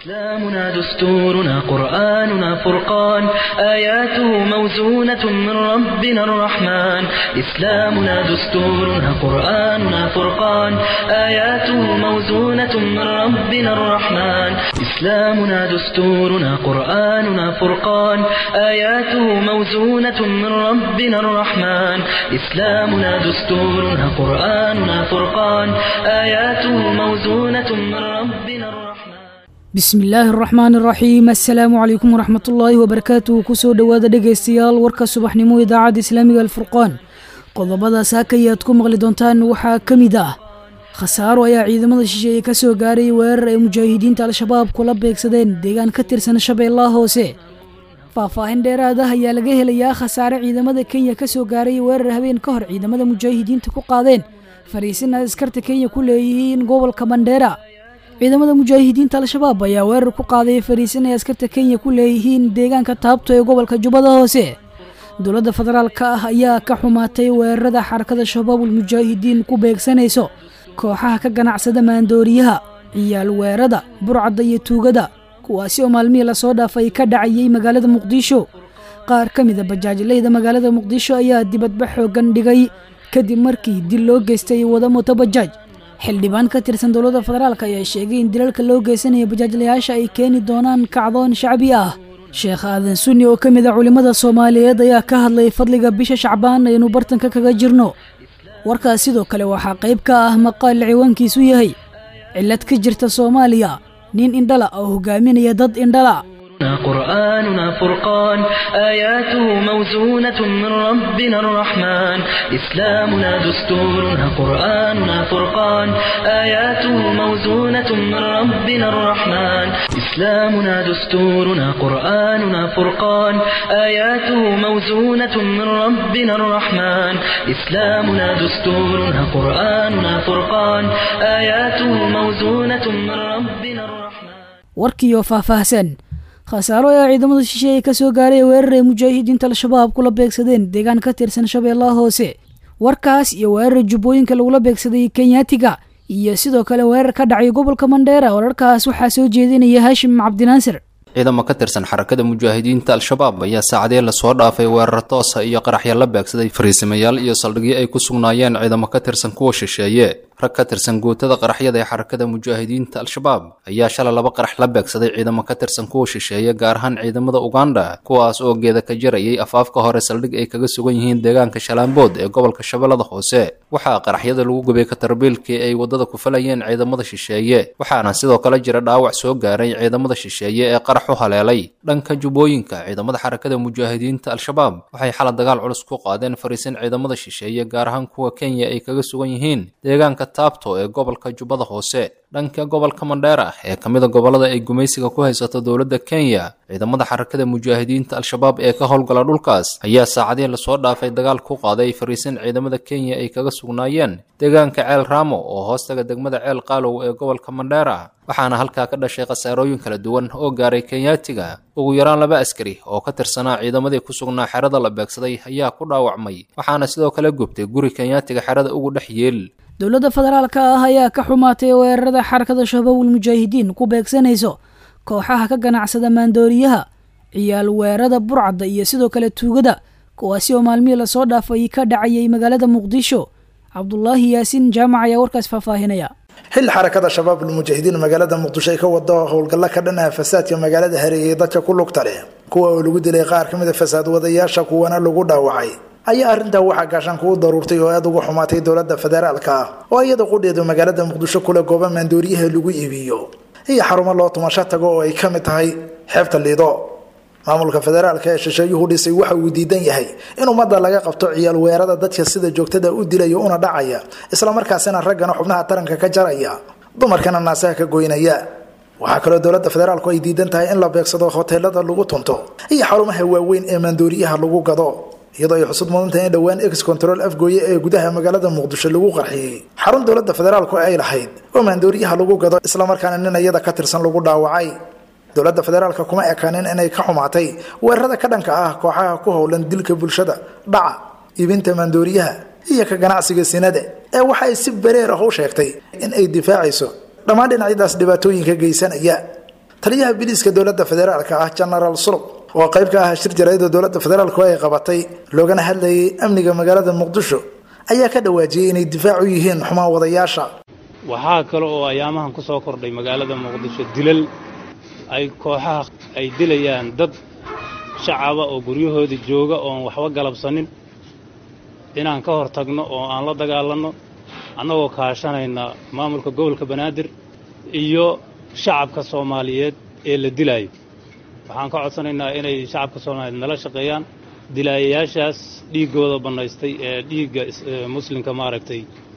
إسلامنا دستورنا قرآننا فرقان آياته موزونة من ربنا الرحمن إسلامنا دستورنا قرآننا فرقان آياته موزونة من ربنا الرحمن إسلامنا دستورنا قرآننا فرقان آياته موزونة من ربنا الرحمن إسلامنا دستورنا قرآننا فرقان آياته موزونة من ربنا الرحمن بسم الله الرحمن الرحيم السلام عليكم ورحمة الله وبركاته كسو دوادا dhegeystayaal warka subaxnimo idaacada islaamiga alfurqaan qodobada saakayaad ku maqli doontaan waxa kamid ah khasaaro ayaa ciidamada shisheeye ka soo gaaray weerar ay mujaahidiinta al-shabaab kula beegsadeen deegaan ka tirsan Shabeellaha Hoose faahfaahin dheeraad ah ayaa laga helayaa khasaare ciidamada Kenya ka soo gaaray weerar habeen ka hor ciidamada mujaahidiinta ku qaadeen fariisin askarta Kenya ku leeyihiin gobolka Mandera ciidamada mujaahidiinta al-shabaab ayaa weerar ku qaaday fariisin ay askarta Kenya ku leeyihiin deegaanka Taabto ee gobolka Jubbada Hoose dowladda federaalka ah ayaa ka xumaatay weerarada xarakada shabaabul mujaahidiin ku beegsanayso kooxaha ka ganacsada maandooriyaha ciyaal weerarada burcadda iyo tuugada kuwaasi oo maalmihii la soo dhaafay ka dhacayay magaalada Muqdisho qaar kamid ah bajaajleyda magaalada Muqdisho ayaa dibadbax xoogan dhigay kadib markii dil loo geystay wada moto bajaaj xildhibaan ka tirsan dowladda federaalka ayaa sheegay in dilalka loo geysanayo bajaajlayaasha ay keeni doonaan kacdoon shacbi ah sheekh aadan sunni oo kamid ah culimada Soomaaliyeed ayaa ka hadlay fadliga bisha Shacbaan aynu bartanka kaga jirno warkaas sidoo kale waxaa qayb ka ah maqaal ciwaankiisu yahay cilad ka jirta Soomaaliya nin indhala oo hogaaminaya dad indhala قرآننا فرقان آياته موزونة من ربنا الرحمن إسلامنا دستورنا قرآننا فرقان آياته موزونة من ربنا الرحمن إسلامنا دستورنا قرآننا فرقان آياته موزونة من ربنا الرحمن إسلامنا دستورنا قرآننا فرقان آياته موزونة من ربنا الرحمن warkiyo faahfaahsan khasaaro ayaa ciidamada shisheeye ka soo gaaray weerar ay mujaahidiinta al-shabaab kula beegsadeen deegaan ka tirsan Shabeellaha Hoose warkaas iyo weerar jubbooyinka lagula beegsaday Kenyaatiga iyo sidoo kale weerar ka dhacay gobolka Mandera wararkaas waxaa soo jeedinaya Hashim Cabdinaasir ciidamo ka tirsan xarakada mujaahidiinta al-shabaab ayaa saacadii la soo dhaafay weerar toos ah iyo qaraxyo la beegsaday fariisimayaal iyo saldhigyo ay ku sugnaayeen ciidamo ka tirsan kuwa shisheeye rag ka tirsan gootada qaraxyada ee xarakada mujaahidiinta al-shabaab ayaa shalay laba qarax la beegsaday ciidamo ka tirsan kuwa shisheeye gaar ahaan ciidamada Uganda kuwaas oo geeda ka jirayay afaafka hore saldhig ay kaga sugan yihiin deegaanka Shalaambood ee gobolka Shabeellaha Hoose waxaa qaraxyada lagu gubay ka tarbiilkii ay wadada ku falayeen ciidamada shisheeye waxaana sidoo kale jira dhaawac soo gaaray ciidamada shisheeye ee qarax u haleelay dhanka jubbooyinka ciidamada xarakada mujaahidiinta al-shabaab waxay xalad dagaal culus ku qaadeen fariisin ciidamada shisheeye gaar ahaan kuwa Kenya ay kaga sugan yihiin deegaanka Taabto ee gobolka Jubbada Hoose dhanka gobolka Mandera ee kamid ah gobolada ay gumaysiga ku haysato dowladda Kenya ciidamada xarakada mujaahidiinta al-shabaab ee ka howlgala dhulkaas ayaa saacadii la soo dhaafay dagaal ku qaaday fariisin ciidamada Kenya ay kaga sugnaayeen deegaanka Ceel Ramo oo hoostaga degmada Ceel Qaalow ee gobolka Mandera waxaana halkaa ka dhashay khasaarooyin kala duwan oo gaaray Kenyaatiga ugu yaraan 2 askari oo ka tirsanaa ciidamadii ku sugnaa xerada la beegsaday ayaa ku dhaawacmay waxaana sidoo kale gubtay guri Kenyaatiga xerada ugu dhex yeel dowladda federaalka ah ayaa ka xumaatay weerarada xarakada shabaabul mujaahidiin ku beegsanayso kooxaha ka ganacsada maandooriyaha ciyaal weerarada burcadda iyo sidoo kale tuugada kuwaasi oo maalmihii la soo dhaafay ka dhacayay magaalada Muqdisho Cabdullaahi Yaasin jaamac ayaa warkaas faahfaahinaya xil xarakada shabaabul mujaahidiin magaalada Muqdisho ay ka wado howlgalla ka dhan ah fasaadka magaalada hareeyay dadka ku lugta leh kuwa oo lagu dilay qaar kamid ah fasaad wadayaasha kuwana lagu dhaawacay ayaa arinta waxa gaashan ku daruurtay oo aad ugu xumaatay dowladda federaalka oo iyada qudheedo magaalada Muqdisho kula gooba maandooriyaha lagu iibiyo iyo xarumo loo tumasho tago oo ay kamid tahay xeebta Lido maamulka federaalka ee shisheeyuhu dhisay waxa uu diidan yahay in umada laga qabto ciyaal weerarada dadka sida joogtada u dilayo una dhacaya isla markaasina ragana xubnaha taranka ka jaraya dumarkana naasaha ka goynaya waxa kale dowladda federaalku ay diidan tahay in la beegsado hoteelada lagu tunto iyo xarumaha waaweyn ee maandooriyaha lagu gado iyadoo ay xusud mudan tahay in dhawaan ex control afgooye ee gudaha magaalada Muqdisho lagu qarxiyay xarun dowladda federaalku ay lahayd oo maandooriyaha lagu gado isla markaana nin iyada ka tirsan lagu dhaawacay dowladda federaalka kuma ekaanin inay ka xumaatay weerarada ka dhanka ah kooxaha ku howlan dilka bulshada dhaca ibinta maandooriyaha iyo ka ganacsiga sinada ee waxa ay si bareer ah u sheegtay in ay difaacayso dhammaan dhinacyadaas dhibaatooyinka geysanaya taliyaha biliiska dowladda federaalka ah General Sulub oo qayb ka ah shir jaraa'id dowladda federaalka ay qabatay loogana hadlayay amniga magaalada Muqdisho ayaa ka dhawaajiyay inay difaac u yihiin xumaan wadayaasha. waxaa kale oo ayaamahan ku soo kordhay magaalada Muqdisho dilal ay kooxaha ay dilayaan dad shacaba oo guryahoodii jooga oo waxba galabsanin inaan ka hortagno oo aan la dagaalanno annagoo kaashanayna maamulka gobolka Banaadir iyo shacabka Soomaaliyeed ee la dilayo. waxaan ka codsanaynaa inay shacabka Soomaaliyeed nala shaqeeyaan dilaayaashaas dhiigooda banaystay ee dhiigga muslimka maaragtay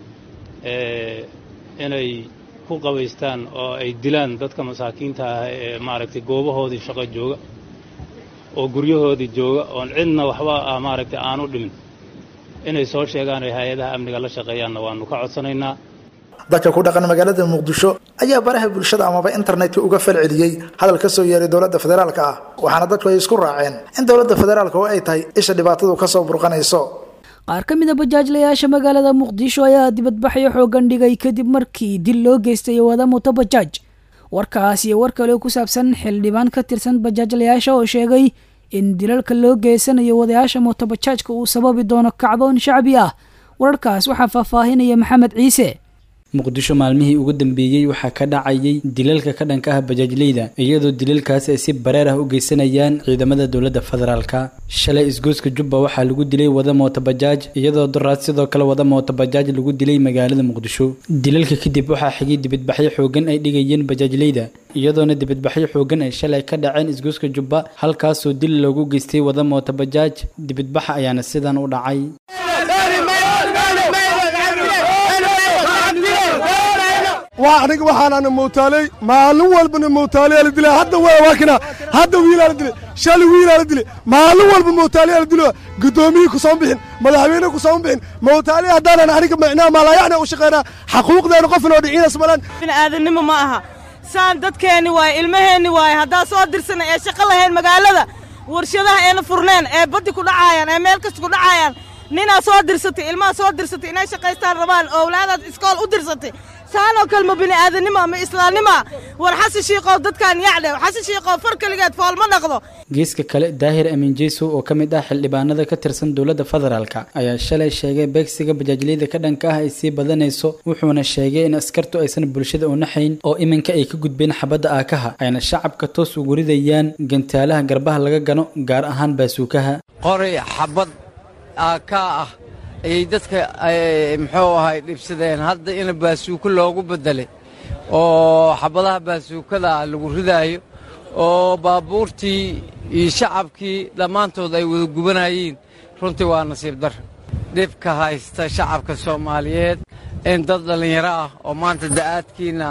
inay ku qabaystaan oo ay dilaan dadka masaakiinta ah ee maaragtay goobahoodii shaqo jooga oo guryahoodii jooga oo cidna waxba maaragtay aanu dhimin inay soo sheegaan ay hay'adaha amniga la shaqeeyaanna waanu ka codsanaynaa. dadka ku dhaqan magaalada Muqdisho ayaa baraha bulshada amaba internetka uga falceliyay hadal ka soo yeeray dowladda federaalka ah waxaana dadku ay isku raaceen in dowladda federaalka ay tahay isha dhibaatadu ka soo burqanayso. qaar ka mid ah bajaajlayaasha magaalada Muqdisho ayaa dibadbaxyo xoogan dhigay kadib markii dil loo geystay wada mooto bajaaj. warkaas iyo war kale ku saabsan xildhibaan ka tirsan bajaajlayaasha oo sheegay in dilalka loo geysanayo wadayaasha mooto bajaajka uu sababi doono kacdoon shacbi ah. wararkaas waxaa faahfaahinaya Maxamed Ciise. muqdisho maalmihii ugu dambeeyay waxaa ka dhacayay dilalka ka dhanka ah bajaajleyda iyadoo dilalkaas ay si bareer ah u geysanayaan ciidamada dowladda federaalka. shalay isgoyska Jubba waxaa lagu dilay wada mooto bajaaj iyadoo daraad sidoo kale wada mooto bajaaj lagu dilay magaalada Muqdisho. dilalka kadib waxaa xigay dibadbaxyo xoogan ay dhigayeen bajaajleyda iyadoona dibadbaxyo xoogan ay shalay ka dhaceen isgoyska Jubba halkaasoo dil loogu geystay wada mooto bajaaj. dibadbaxa ayaana sidan u dhacay. وأنا وحنا موتالي ما الأول بن موتالي على الدليل هذا واكنا هذا ويل على الدليل شال ويل على الدليل ما الأول بن موتالي على الدليل قدومي كصوم بهن ملاعبين كصوم بهن موتالي هذا أنا حريق معنا ما لا يعني وشقنا حقوق ذا نقفنا ودعينا سملان من هذا النمو معها ساندت كاني واي المهني واي هذا صادر سنة يا شقله هين مقالة ورشدها أنا فرنان بدي كل عاين مالكش كل عاين نينا صادر ستي الماء صادر ستي ناس شقيستان ربان أولاد إسكال أدر ستي سانو كلمة بني آدنما ما إسلامنما ورحس شيقو دد كان يعلى وحس شيقو فرق لقيت فول ما نقضو geeska kale daahir amin jeeso oo kamid ah xildhibaanada ka tirsan dowladda federaalka ayaa shalay sheegay beegsiga bajaajleyda ka dhanka ah ay sii badanayso wuxuuna sheegay in askartu aysan bulshada u naxayn oo iminka ay ka gudbeen xabadda aakaha ayna shacabka toos ugu ridayaan gantaalaha garbaha laga gano gaar ahaan baasuukaha qori xabad aaka ah ay dadka muxuu ahay dhibsadeen hadda in baasuuka loogu bedelay oo xabadaha baasuukada lagu ridaayo oo baabuurtii iyo shacabkii dhammaantood ay wada gubanayeen runtii waa nasiib dar dhibka haysta shacabka Soomaaliyeed in dad dhalinyaro ah oo maanta da'aadkiina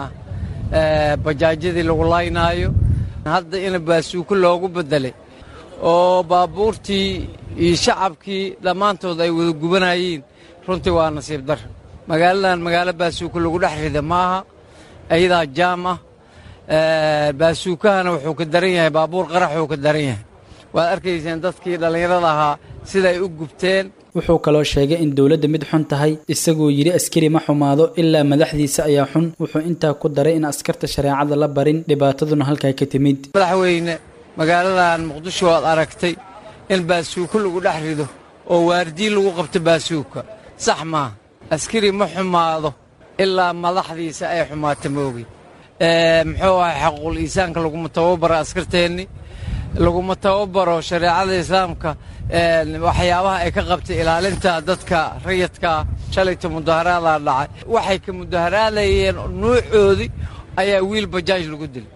bajaajyadii lagu laynaayo hadda in baasuuka loogu bedelay oo baabuurtii iyo shacabkii dhammaantood ay wada gubanayeen runtii waa nasiib dar magaaladan magaalo baasuuka lagu dhex rida maaha ayadaa jaam ah baasuukahana wuxuu ka daran yahay baabuur qaraxuu ka daran yahay waad arkayseen dadkii dhallinyarada ahaa sida ay u gubteen wuxuu kaloo sheegay in dowladda mid xun tahay isagoo yiri askari ma xumaado ilaa madaxdiisa ayaa xun wuxuu intaa ku daray in askarta shareecada la barin dhibaataduna halkaa ka timid madaxweyne magaaladan Muqdisho aad aragtay in baasuuka lagu dhex rido oo waardiin lagu qabto baasuuka sax ma askari ma xumaado ilaa madaxdiisa ay xumaatay moogi muxuu ahay xaqul insaanka lagu tababaro askarteeni lagu tababaro shareecada islaamka waxyaabaha ay ka qabtay ilaalinta dadka rayidka shalayta mudaharaada dhacay waxay ka mudaharaadayeen nuucoodi ayaa wiil bajaaj lagu dilay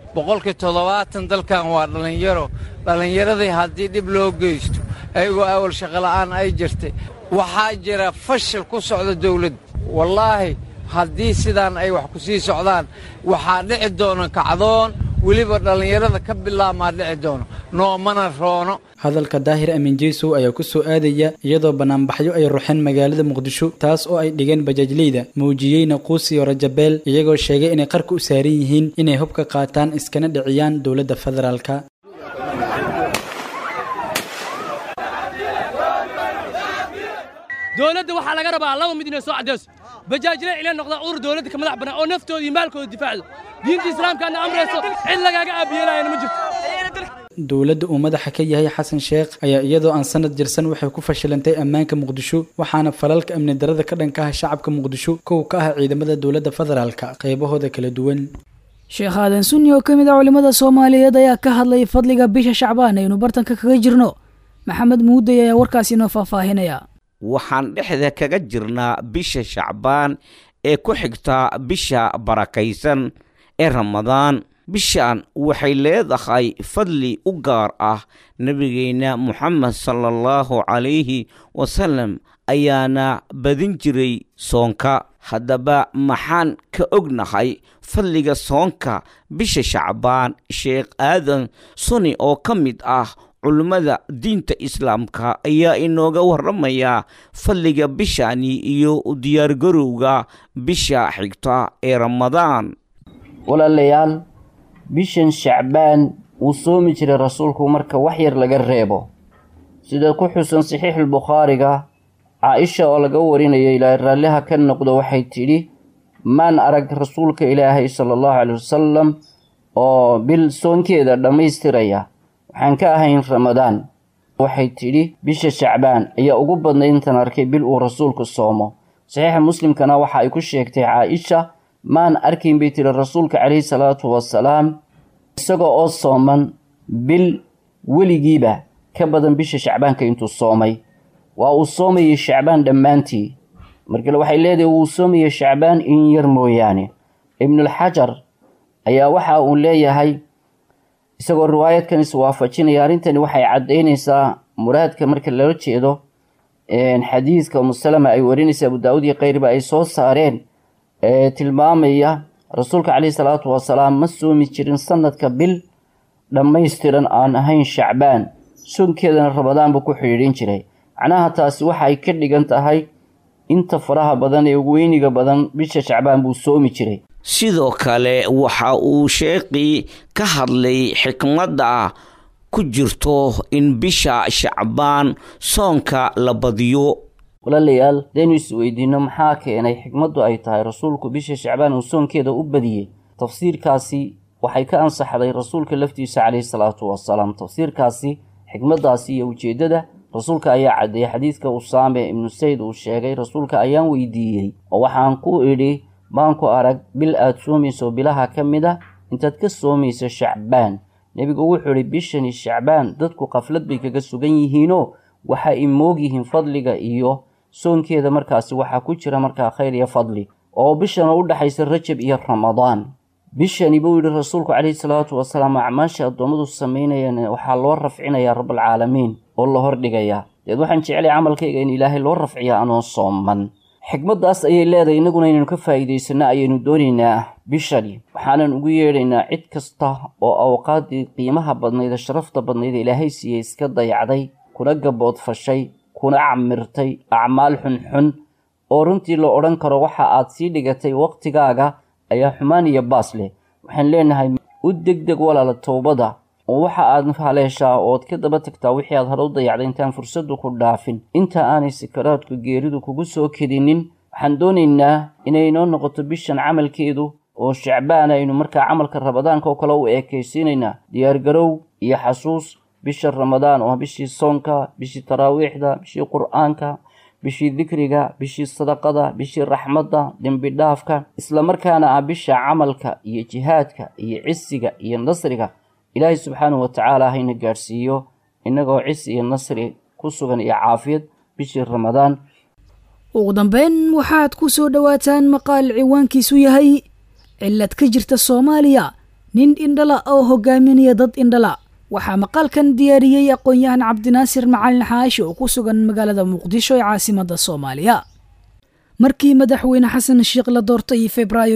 70% dalkan waa dhalinyaradii haddii dib loo geysto ayagoo awal shaqo la'aan ay jirtay waxaa jira fashil ku socda dawladda wallaahi haddii sidaan ay wax ku sii socdaan waxaa dhici doona kacdoon weliba dhalinyarada ka bilaabmaa dhici doono noomana roono hadalka daahir amin jeeso ayaa ku soo aadaya iyadoo banaanbaxyo ay ruxeen magaalada Muqdisho taas oo ay dhigeen bajaajleyda muujiyayna quusi iyo rajabeel iyagoo sheegay inay qarka u saaran yihiin inay hubka qaataan iskana dhiciyaan dowladda federaalka dowladda waxa laga rabaa laba mid inay soo cadeeso bajaajle ilaa noqdaan urur dawladda ka madax bannaan oo naftooda iyo maalkooda difaacdo diinta islaamkaana amrayso cid lagaaga aabiyeelaayana ma jirto dowladda uu madaxa ka yahay xasan sheekh ayaa iyadoo aan sanad jirsan waxay ku fashilantay ammaanka muqdisho waxaana falalka amni darada ka dhanka ah shacabka muqdisho kow ka ah ciidamada dowladda federaalka qaybahooda kala duwan sheekh aadan sunni oo ka mid ah culimmada soomaaliyeed ayaa ka hadlay fadliga bisha shacbaan aynu bartanka kaga jirno maxamed muuday ayaa warkaasi inoo faahfaahinaya waxaan dhexda kaga jirnaa bisha shacbaan ee ku xigta bisha barakaysan ee ramadaan bishaan waxay leedahay fadli u gaar ah nebigeenna moxamed salaallahu calayhi wasalam ayaana badin jiray soonka haddaba maxaan ka ognahay fadliga soonka bisha shacbaan sheekh aadan suni oo ka mid ah culimmada diinta islaamka ayaa inooga warramaya fadliga bishani iyo diyaargarowga bisha xigta ee ramadaan walaalayaal bishan shacbaan wuu soomi jiray rasuulku marka wax yar laga reebo sida ku xusan saxiixulbukhaariga caaisha oo laga warinayo ilaahay raalliha ka noqdo waxay tidhi maan arag rasuulka ilaahay sala allahu calay wasalam oo bil soonkeeda dhammaystiraya waxaan ka ahayn ramadaan waxay tidhi bisha shacbaan ayaa ugu badnay intaan arkay bil uu rasuulku soomo saxiixa muslimkana waxa ay ku sheegtay caaisha maan arkayn bay tidhi rasuulka calayhi salaatu wasalaam isagoo oo sooman bil weligiiba ka badan bisha shacbaanka intuu soomay waa uu soomayay shacbaan dhammaantii markale waxay leedahay wuu soomayay shacbaan in yar mooyaane ibnulxajar ayaa waxa uu leeyahay isagoo riwaayadkan iswaafajinaya arrintani waxay caddaynaysaa muraadka marka lala jeedo xadiiska umusalama ay warinaysa abu daawud iyo kayriba ay soo saareen tilmaamaya rasuulka calayhi salaatu wasalaam ma soomi jirin sanadka bil dhammaystiran aan ahayn shacbaan soonkeedana ramadaan buu ku xidhiidhin jiray macnaha taasi waxa ay ka dhigan tahay inta faraha badan ee ugu weyniga badan bisha shacbaan buu soomi jiray sidoo kale waxa uu sheekhii ka hadlay xikmadda ku jirto in bisha shacbaan soonka la badiyo walaalayaal hadaynu isweydiino maxaa keenay xikmaddu ay tahay rasuulku bisha shacbaan uu soonkeeda u badiyey tafsiirkaasi waxay ka ansaxday rasuulka laftiisa calayhi salaatu wasalaam tafsiirkaasi xikmaddaasi iyo ujeeddada rasuulka ayaa caddeeyey xadiidka usaame ibnu sayd uu sheegay rasuulka ayaan weydiiyey oo waxaan ku idhi baan ku arag bil aad soomayso bilaha ka mid a intaad ka soomayso shacbaan nebigu wuxuu idhi bishani shacbaan dadku qaflad bay kaga sugan yihiinoo waxa ay moog yihiin fadliga iyo soonkeeda markaasi waxaa ku jira markaa khayr iyo fadli oo bishan u dhaxaysa rajab iyo ramadaan bishani buu yidhi rasuulku calayhi salaatu wasalaam acmaasha addoommadu samaynayaan waxaa loo rafcinayaa rabbalcaalamiin oo la hordhigayaa deed waxaan jeclay camalkayga in ilaahay loo rafciya anoo sooman xikmaddaas ayay leedahay innaguna inaynu ka faa'iidaysanno ayaynu doonaynaa bishani waxaanan ugu yeedhaynaa cid kasta oo awqaaddii qiimaha badnayd ee sharafta badnayd ee ilaahay siiyey iska dayacday kuna gaboodfashay kuna camirtay acmaal xunxun oo runtii la odhan karo waxa aad sii dhigatay wakhtigaaga ayaa xumaan iyo baas leh waxaan leenahay u degdeg walaala towbada oo waxa aad haleeshaa ood ka daba tagtaa wixii aad hore u dayacday intaan fursaddu ku dhaafin inta aanay sakaraadku geeridu kugu soo kedinin waxaan doonaynaa inaynoo noqoto bishan camalkeedu oo shacbaan aynu markaa camalka ramadaanka oo kale u eekaysiinaynaa diyaargarow iyo xasuus bisha ramadaan oo bishii soonka bishii taraawiixda bishii qur'aanka bishii dikriga bishii sadaqada bishii raxmadda dembi dhaafka islamarkaana ah bisha camalka iyo jihaadka iyo cisiga iyo nasriga ilaahay subxaanahu watacaala hayna gaadhsiiyo innagoo cisi iyo nasri ku sugan iyo caafiyad bishii ramadaan ugu dambeyn waxaad ku soo dhowaataan maqaal ciwaankiisu yahay cillad ka jirta soomaaliya nin indhala oo hogaaminaya dad indhala waxaa maqaalkan diyaariyey aqoon-yahan cabdinaasir macalin xaashi oo ku sugan magaalada muqdisho ee caasimadda soomaaliya markii madaxweyne xasan sheekh la doortay febraayo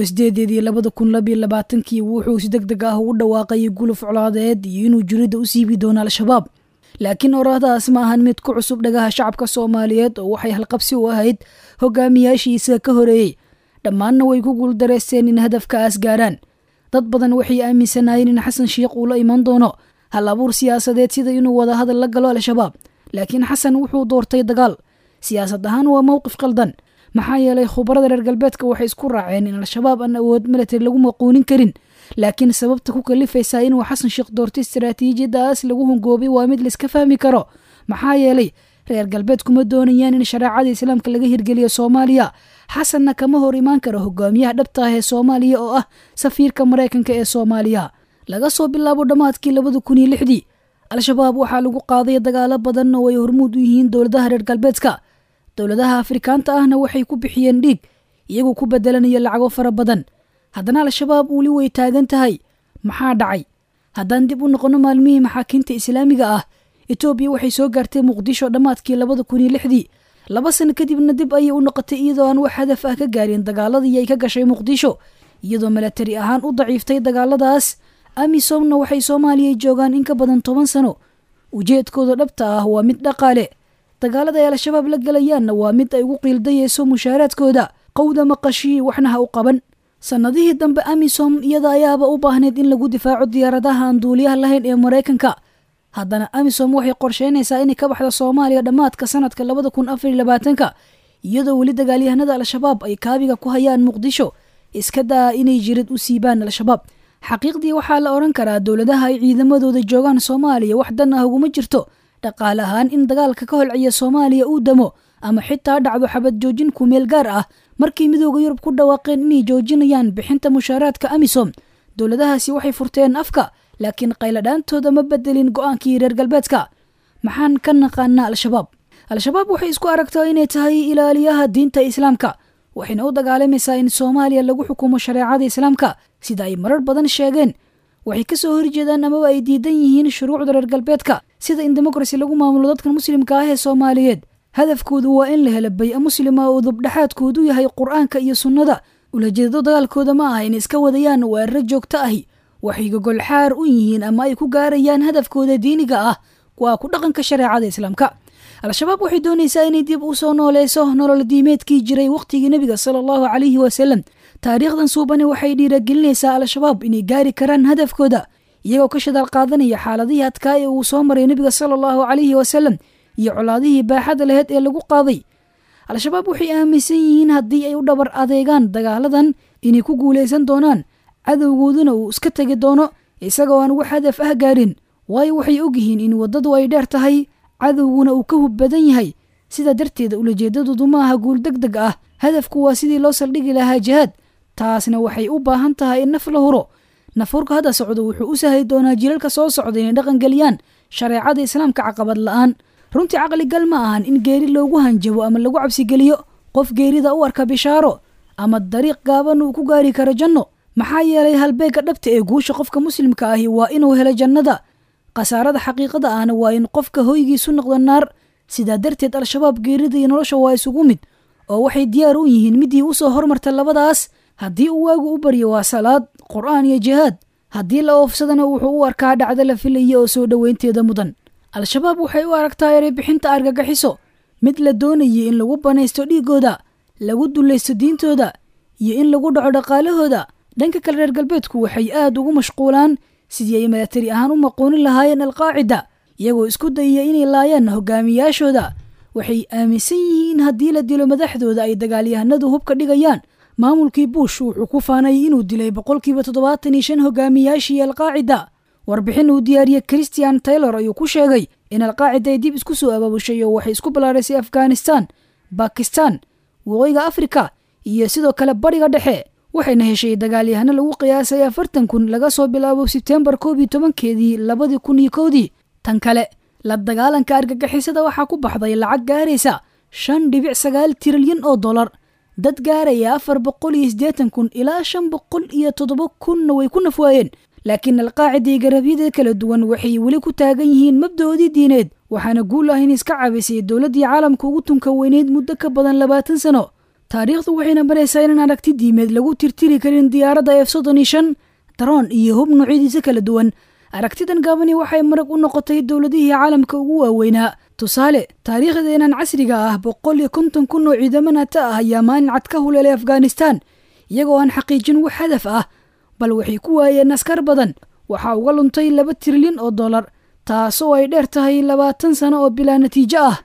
8 wuxuu si degdeg ah ugu dhawaaqay guluf colaadeed iyo inuu jirida u siibi doono al-shabaab laakiin oraahdaas ma ahan mid ku cusub dhagaha shacabka soomaaliyeed oo waxay halqabsi u ahayd hogaamiyaashiisa ka horeeyey dhammaanna way ku guuldareysteen in hadafkaas gaaraan dad badan waxay aaminsanaayeen in xasan sheekh uu la iman doono hal abuur siyaasadeed sida inuu wada hadal la galo al-shabaab laakiin xasan wuxuu doortay dagaal siyaasad ahaan waa mowqif qaldan maxaa yeelay khubarada reer galbeedka waxay isku raaceen in al-shabaab aan awood military lagu maquunin karin laakiin sababta ku kalifaysaa inuu xasan sheekh doorto istaraatiijiyadaas lagu hungoobay waa mid laiska fahmi karo maxaa yeelay reer galbeed kuma doonayaan in shareecada islaamka laga hirgeliyo soomaaliya xasanna kama hor imaan karo hogaamiyaha dhabta ah ee soomaaliya oo ah safiirka maraykanka ee soomaaliya laga soo bilaabo dhammaadkii 2006 al-shabaab waxaa lagu qaaday dagaalo badan oo ay hormuud u yihiin dowladaha reer galbeedka dowladaha afrikaanta ahna waxay ku bixiyeen dhiig iyagoo ku bedelanaya lacago fara badan haddana al-shabaab weli way taagan tahay maxaa dhacay haddaan dib u noqono maalmihii maxaakiinta islaamiga ah etoobiya waxay soo gaartay muqdisho dhammaadkii 2006 2 sano kadibna dib ayay u noqotay iyadoo aan wax hadaf ah ka gaarin dagaaladii ay ka gashay muqdisho iyadoo military ahaan u daciiftay dagaaladaas amisomna waxay soomaaliya joogaan in ka badan 10 sano ujeedkooda dhabta ah waa mid dhaqaale dagaalada ay al-shabaab la galayaanna waa mid ay ugu qiildayeyso mushaaraadkooda qowda maqashii waxna ha u qaban sanadihii dambe amisom iyada ayaaba u baahneed in lagu difaaco diyaaradaha aan duuliyaha lahayn ee maraykanka haddana amisom waxay qorsheynaysaa inay ka baxdo soomaaliya dhammaadka sanadka 2024 iyadoo weli dagaalyahanada al-shabaab ay kaabiga ku hayaan muqdisho iska daa inay jirid u siibaan al-shabaab xaqiiqdii waxaa la oran karaa dowladaha ay ciidamadooda joogaan soomaaliya wax dan ah uguma jirto dhaqaale ahaan in dagaalka ka holciya soomaaliya uu damo ama xitaa dhacdo xabad joojin ku meel gaar ah markii midooda yurub ku dhawaaqeen inay joojinayaan bixinta mushaaraadka amisom dowladahaasi waxay furteen afka laakiin qayladhaantooda ma bedelin go'aankii reer galbeedka maxaan ka naqaanaa al-shabaab waxay isku aragtaa inay tahay ilaaliyaha diinta islaamka waxayna u dagaalamaysaa in soomaaliya lagu xukumo shareecada islaamka sida ay marar badan sheegeen waxay ka soo horjeedaan amaba ay diidan yihiin shuruucda reer galbeedka sida in demokrasi lagu maamulo dadkan muslimka ah ee soomaaliyeed hadafkoodu waa in la helo bay-a muslima oo dubdhaxaadkoodu yahay qur-aanka iyo sunnada ulajeedado dagaalkooda ma aha in iska wadayaan weeraro joogto ahi waxay gogolxaar u yihiin ama ay ku gaarayaan hadafkooda diiniga ah waa ku dhaqanka shareecada islaamka al-shabaab waxay doonaysaa inay dib u soo nooleyso nolol diimeedkii jiray wakhtigii nebiga sala allahu calayhi wasalam taariikhdan suubani waxay dhiiragelinaysaa al-shabaab inay gaari karaan hadafkooda iyagoo ka shadaal qaadanaya xaaladihii adkaa ee uu soo maray nebiga sala allahu calayhi wasalam iyo colaadihii baaxada laheyd ee lagu qaaday al-shabaab waxay aaminsan yihiin haddii ay u dhabar adeegaan dagaaladan inay ku guulaysan doonaan cadowgooduna uu iska tegi doono isagoo aan wax hadaf ah gaarin waayo waxay ogyihiin in waddadu ay dheer tahay cadowguna uu ka hub badan yahay sidaa darteeda ulajeedadoodu ma aha guul deg deg ah hadafku waa sidii loo saldhigi lahaa jihaad taasna waxay u baahan tahay in naf la huro nafurka hadda socdo wuxuu u sahli doonaa jilalka soo socda inay dhaqangeliyaan shareecada islaamka caqabad la-aan runtii caqligal ma ahan in geeri loogu hanjabo ama lagu cabsigeliyo qof geerida u arka bishaaro ama dariiq gaaban uu ku gaari karo janno maxaa yeelay halbeega dhabta ee guusha qofka muslimka ahi waa inuu helo jannada khasaarada xaqiiqada ahna waa in qofka hoygiisu noqdo naar sidaa darteed al-shabaab geerida iyo nolosha waa isugu mid oo waxay diyaar u yihiin midii u soo hormarta labadaas haddii uu waagu u baryo waa salaad qur'aan iyo jihaad haddii la oofsadana wuxuu u arkaa dhacdo la filaya oo soo dhoweynteeda mudan al-shabaab waxay u aragtaa eray bixinta argagaxiso mid la doonayay in lagu banaysto dhiigooda lagu dulaysto diintooda iyo in lagu dhaco dhaqaalahooda dhanka kale reer galbeedku waxay aad ugu mashquulaan sidii ay milatari ahaan u maquunin lahaayeen alqaacida iyagoo isku dayaya inay laayaan hogaamiyaashooda waxay aaminsan yihiin haddii la dilo madaxdooda ay dagaalyahanadu hubka dhigayaan maamulkii buush wuxuu ku faanay inuu dilay 75% hogaamiyaashii alqaacida warbixin uu diyaariyey christian taylor ayuu ku sheegay in alqaacida ay dib isku soo abaabushay oo waxay isku ballaarisay afghanistan bakistan waqooyiga afrika iyo sidoo kale bariga dhexe waxayna heshay dagaalyahano lagu qiyaasay 40,000 laga soo bilaabo September 11keedii 2001 tan kale la dagaalanka argagixisada waxaa ku baxday lacag gaaraysa 5.9 trilyan oo dollar dad gaaraya 480,000 ilaa 507,000 way ku nafwaayeen laakiin alqaacida garabyada kala duwan waxay weli ku taagan yihiin mabdoodii diineed waxaana guul ah in iska caabisay dowladii caalamka ugu tunka weyneed muddo ka badan 20 sano taariikhdu waxayna maraysaa in aragti diimeed lagu tirtiri karin diyaaradda F-35 daroon iyo hub noocyadiisa kala duwan aragtidan gaabani waxay marag u noqotay dowladihii caalamka ugu waaweynaa tusaale taariikhdeenan casriga ah 150,000 oo ciidamada ah ayaa maalin cad ka huleelay Afghanistan iyagoo aan xaqiijin wax hadaf ah bal waxay ku waayeen askar badan waxaa uga luntay 2 trilyan oo dollar taasoo ay dheer tahay 20 sano oo bilaa natiijo ah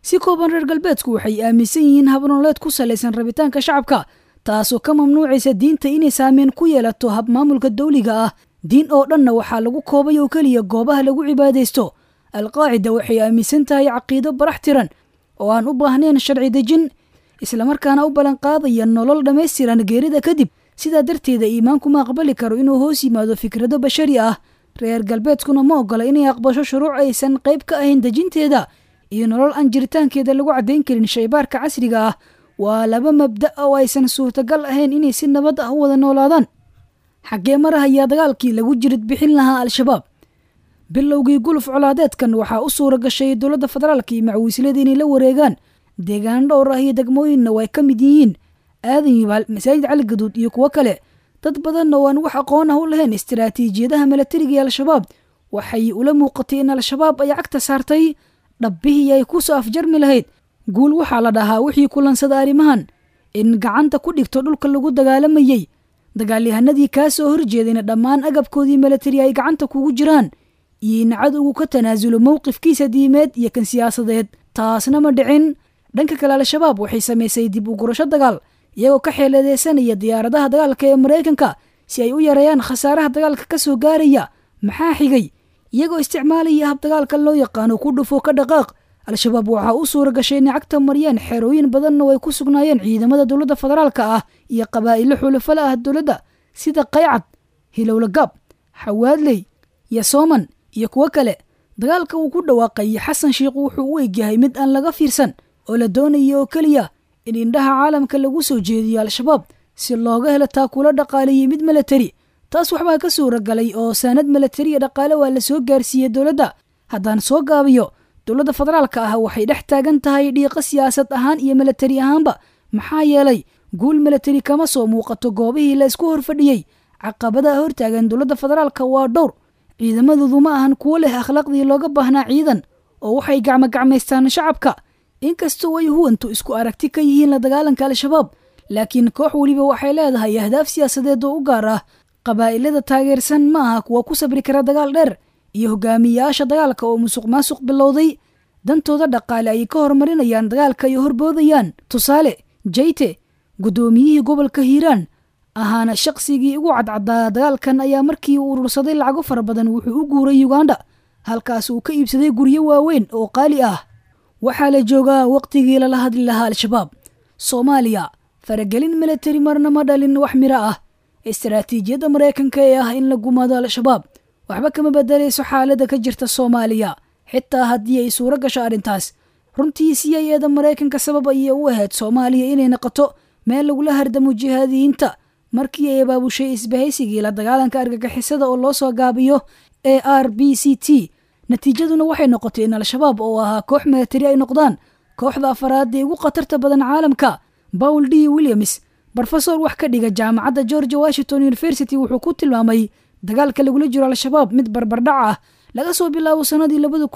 si kooban reer galbeedku waxay aaminsan yihiin habnololeed ku salaysan rabitaanka shacabka taasoo ka mamnuucaysa diinta inay saameyn ku yeelato habmaamulka dawliga ah diin oo dhanna waxaa lagu koobay oo keliya goobaha lagu cibaadaysto alqaacida waxay aaminsan tahay caqiido barax tiran oo aan u baahnayn sharci dejin islamarkaana u ballanqaadaya nolol dhammaystiran geerida kadib sidaa darteeda iimaanku ma aqbali karo inuu hoos yimaado fikrado bashari ah reer galbeedkuna ma ogola inay aqbasho shuruuc aysan qayb ka ahayn dejinteeda iyo nolol aan jiritaankeeda lagu caddayn karin shaybaarka casriga ah waa laba mabda' oo aysan suurtagal ahayn inay si nabad ah u wada noolaadaan xaggee marah ayaa dagaalkii lagu jirid bixin lahaa al-shabaab bilowgii guluf colaadeedkan waxaa u suura gashay dowladda federaalka iyo macwiislada inay la wareegaan deegaan dhowr ah iyo degmooyinna way ka mid yihiin aadan yubaal masaajid cali gaduud iyo kuwo kale dad badanna oo aan wax aqoon ah u lahayn istiraatiijiyadaha milatariga ee al-shabaab waxay ula muuqatay in al-shabaab ay cagta saartay dhabbihii ay ku soo afjarmi lahayd guul waxaa la dhahaa wixii kulansada arrimahan in gacanta ku dhigto dhulka lagu dagaalamayey dagaalyahanadii kaa soo horjeedayna dhammaan agabkoodii milatari ay gacanta kugu jiraan iyo in cadowgu ka tanaasulo mowqifkiisa diimeed iyo kan siyaasadeed taasna ma dhicin dhanka kale al-shabaab waxay samaysay dib u gurasho dagaal iyagoo ka xeeladeysanaya diyaaradaha dagaalka ee maraykanka si ay u yareeyaan khasaaraha dagaalka ka soo gaaraya maxaa xigay iyagoo isticmaalaya hab dagaalka loo yaqaano ku dhufo ka dhaqaaq al-shabaab waxaa u suura gashay inay cagta mariyaan xerooyin badanna way ku sugnaayeen ciidamada dowladda federaalka ah iyo qabaa'ilo xulafala ah dowladda sida qaycad hilowlagaab xawaadley iyo sooman iyo kuwo kale dagaalka uu ku dhawaaqay xasan sheikh wuxuu u egyahay mid aan laga fiirsan oo la doonaya oo keliya in indhaha caalamka lagu soo jeediyo al-shabaab si looga helo taakula dhaqaaleeyey mid milatari taas waxbaa ka suura galay oo saanad milatari iyo dhaqaale waa la soo gaarsiiyey dowladda haddaan soo gaabiyo dowladda federaalka ah waxay dhex taagan tahay dhiiqo siyaasad ahaan iyo milatari ahaanba maxaa yeelay guul milatari kama soo muuqato goobihii la isku horfadhiyey caqabadaha hortaagan dowladda federaalka waa dhowr ciidamadoodu ma ahan kuwo leh akhlaaqdii looga baahnaa ciidan oo waxay gacmogacmaystaan shacabka inkastoo ay huwantu isku aragti ka yihiin la dagaalanka al-shabaab laakiin koox weliba waxay leedahay ahdaaf siyaasadeed oo u gaar ah qabaa'ilada taageersan ma aha kuwa ku sabri kara dagaal dheer iyo hogaamiyayaasha dagaalka oo musuq maasuq bilowday dantooda dhaqaale ay ka horumarinayaan dagaalka iyo horboodayaan tusaale jayte guddoomiyihii gobolka hiiraan ahaana shaqsigii ugu cadcaddaa dagaalkan ayaa markii uu urursaday lacago fara badan wuxuu u guuray uganda halkaas uu ka iibsaday guryo waaweyn oo qaali ah waxaa la joogaa waqtigii lala hadli lahaa al-shabaab soomaaliya faragelin milatari marna ma dhalin wax miro ah istaraatiijiyadda maraykanka ee ah in la gumaado al-shabaab waxba kama bedelayso xaaladda ka jirta soomaaliya xitaa haddii ay suuro gasho arrintaas runtii c i eda maraykanka sabab ayay u ahayd soomaaliya inay noqoto meel lagula hardamo jihaadiyiinta markii ay abaabushay isbahaysigii la dagaalanka argagixisada oo loo soo gaabiyo e r b c t natiijaduna waxay noqotay in al-shabaab oo ahaa koox milatari ay noqdaan kooxda afaraad ee ugu khatarta badan caalamka paul d williams brofesor wax ka dhiga jaamacadda george washington university wuxuu ku tilmaamay dagaalka lagula jiro al-shabaab mid barbardhac ah laga soo bilaabo sannadii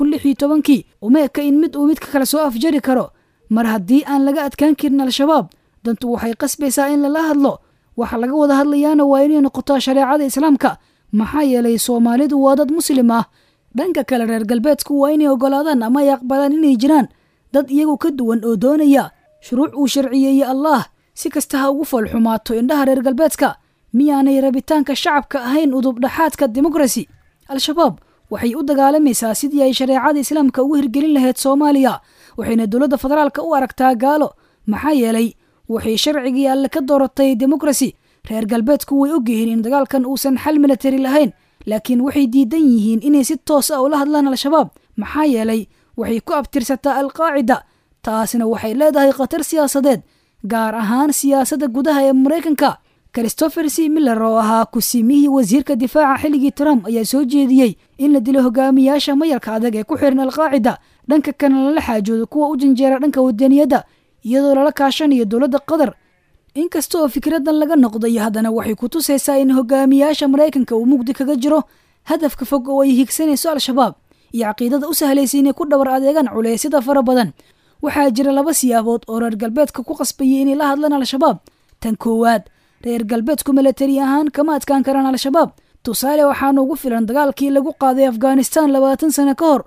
2016 uma eka in mid uu midka kale soo afjari karo mar haddii aan laga adkaan karin al-shabaab dantu waxay qasbaysaa in lala hadlo waxa laga wada hadlayaana waa inay noqoto shareecada islaamka maxaa yeelay soomaalidu waa dad muslim ah dhanka kale reer galbeedku waa inay ogolaadaan ama ay aqbalaan inay jiraan dad iyagu ka duwan oo doonaya shuruuc uu sharciyeeyey allah si kasta ha ugu foolxumaato indhaha reer galbeedka miyaanay rabitaanka shacabka ahayn udubdhaxaadka demokrasi al-shabaab waxay u dagaalamaysaa sidii ay shareecada islaamka ugu hirgelin lahayd soomaaliya waxayna dowladda federaalka u aragtaa gaalo maxaa yeelay waxay sharcigii alle ka dooratay demokrasi reer galbeedku way ogyihiin in dagaalkan uusan xal milatari lahayn laakiin waxay diidan yihiin inay si toos ah ula hadlaan al-shabaab maxaa yeelay waxay ku abtirsataa al-qaacida taasina waxay leedahay khatar siyaasadeed gaar ahaan siyaasadda gudaha ee maraykanka christopher c miller oo ahaa kusimihii wasiirka difaaca xilligii trump ayaa soo jeediyey in la dilo hogaamiyaasha mayalka adag ee ku xiran al-qaacida dhanka kana lala xaajoodo kuwa u janjeera dhanka wadaniyadda iyadoo lala kaashanayo dowladda qatar inkasta oo fikradan laga noqday haddana waxay ku tusaysaa in hogaamiyaasha maraykanka uu mugdi kaga jiro hadafka fog oo ay higsanayso al-shabaab iyo caqiidada u sahlaysa inay ku dhabar adeegaan culeysyada fara badan waxaa jira laba siyaabood oo reer galbeedka ku qasbayay inay la hadlaan al-shabaab tan koowaad reer galbeedku milatari ahaan kama adkaan karaan al-shabaab tusaale waxaana ugu filan dagaalkii lagu qaaday afghanistan 20 sano ka hor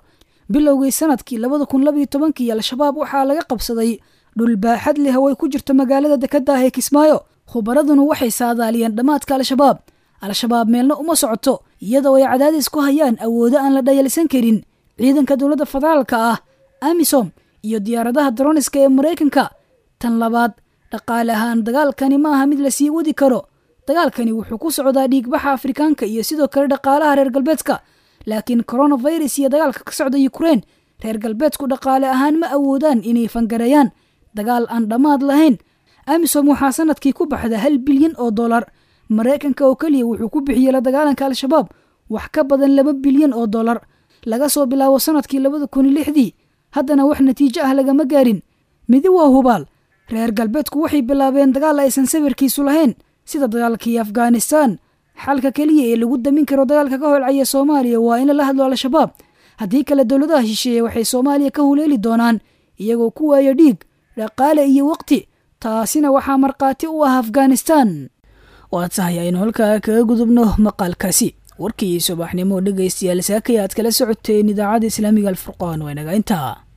bilowgii sanadkii 2012 al-shabaab waxaa laga qabsaday dhul baaxad leh oo ay ku jirto magaalada dekedda ah ee Kismaayo. khubaraduna waxay saadaaliyeen dhammaadka al-shabaab meelna uma socoto iyadoo ay cadaadis ku hayaan awoodo aan la dhayalsan karin ciidanka dowladda federaalka ah AMISOM iyo diyaaradaha droniska ee Mareykanka. tan labaad, dhaqaale ahaan dagaalkani ma aha mid la sii wadi karo. dagaalkani wuxuu ku socdaa dhiigbaxa Afrikaanka iyo sidoo kale dhaqaalaha reer galbeedka, laakiin coronavirus iyo dagaalka ka socda Ukraine reer galbeedku dhaqaale ahaan ma awoodaan inay fangareeyaan dagaal aan dhammaad lahayn. AMISOM waxaa sanadkii ku baxda $1 bilyan. Mareykanka oo kaliya wuxuu ku bixiyay la dagaalanka al-shabaab wax ka badan $2 bilyan laga soo bilaabo sanadkii 2006. haddana wax natiijo ah lagama gaarin. midi waa hubaal, reer galbeedku waxay bilaabeen dagaal aysan sawirkiisu lahayn sida dagaalkii Afghanistan. xalka kaliya ee lagu damin karo dagaalka ka holcaya Soomaaliya waa in la hadlo al-shabaab. haddii kale dowladaha shisheeye waxay Soomaaliya ka huleeli doonaan iyagoo ku waaya dhiig, dhaqaale iyo waqti. taasina waxaa marqaati u ah Afghanistan. waad tahay aynu halkaa kaga gudubno maqaalkaasi. warkii subaxnimo dhegaystayaal saakay aad kala socoteen idaacadda islaamiga alfurqaan waa inaga intaa.